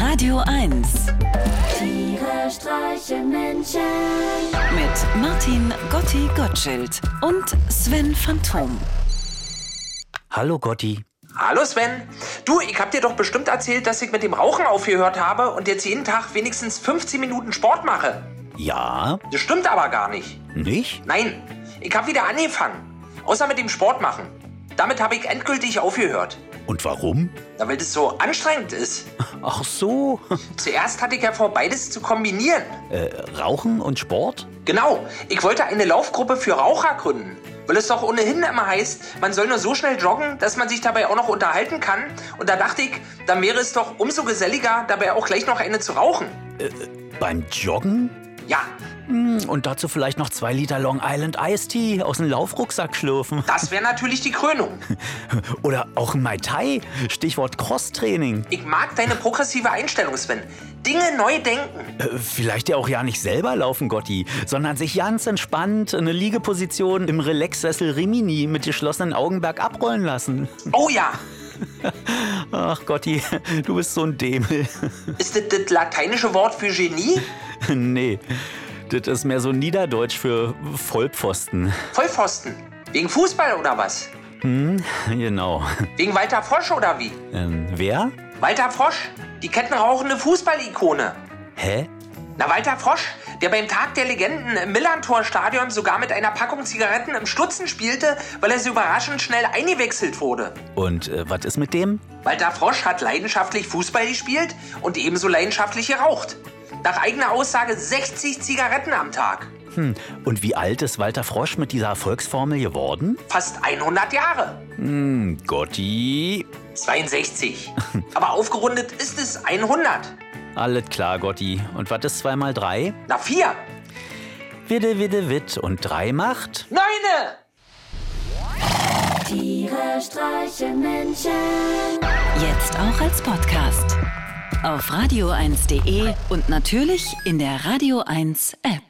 Radio 1. Tiere streichen Menschen. Mit Martin Gotti Gottschild und Sven Phantom. Hallo Gotti. Hallo Sven. Du, ich hab dir doch bestimmt erzählt, dass ich mit dem Rauchen aufgehört habe und jetzt jeden Tag wenigstens 15 Minuten Sport mache. Ja? Das stimmt aber gar nicht. Nicht? Nein, ich hab wieder angefangen. Außer mit dem Sport machen. Damit habe ich endgültig aufgehört. Und warum? Na, weil das so anstrengend ist. Ach so. Zuerst hatte ich ja vor, beides zu kombinieren. Rauchen und Sport? Genau, ich wollte eine Laufgruppe für Raucher gründen. Weil es doch ohnehin immer heißt, man soll nur so schnell joggen, dass man sich dabei auch noch unterhalten kann. Und da dachte ich, dann wäre es doch umso geselliger, dabei auch gleich noch eine zu rauchen. Beim Joggen? Ja, Und dazu vielleicht noch 2 Liter Long Island Iced Tea aus dem Laufrucksack schlürfen. das wäre natürlich die Krönung. Oder auch ein Mai Tai. Stichwort Crosstraining. Ich mag deine progressive Einstellung, Sven. Dinge neu denken. Vielleicht ja auch ja nicht selber laufen, Gotti, sondern sich ganz entspannt eine Liegeposition im Relaxsessel Rimini mit geschlossenen Augen bergab rollen lassen. Oh ja, Ach Gotti, du bist so ein Dämel. ist das lateinische Wort für Genie? Nee, das ist mehr so Niederdeutsch für Vollpfosten. Vollpfosten. Wegen Fußball oder was? Genau. Wegen Walter Frosch oder wie? Wer? Walter Frosch, die kettenrauchende Fußballikone. Hä? Na, Walter Frosch, der beim Tag der Legenden im Millantor-Stadion sogar mit einer Packung Zigaretten im Stutzen spielte, weil er so überraschend schnell eingewechselt wurde. Und was ist mit dem? Walter Frosch hat leidenschaftlich Fußball gespielt und ebenso leidenschaftlich geraucht. Nach eigener Aussage 60 Zigaretten am Tag. Und wie alt ist Walter Frosch mit dieser Erfolgsformel geworden? Fast 100 Jahre. Gotti. 62. Aber aufgerundet ist es 100. Alles klar, Gotti. Und was ist 2 mal 3? Na, 4. Widde, widde, witt. Und 3 macht? 9. Tiere streichen Menschen. Jetzt auch als Podcast. Auf radio1.de und natürlich in der Radio 1 App.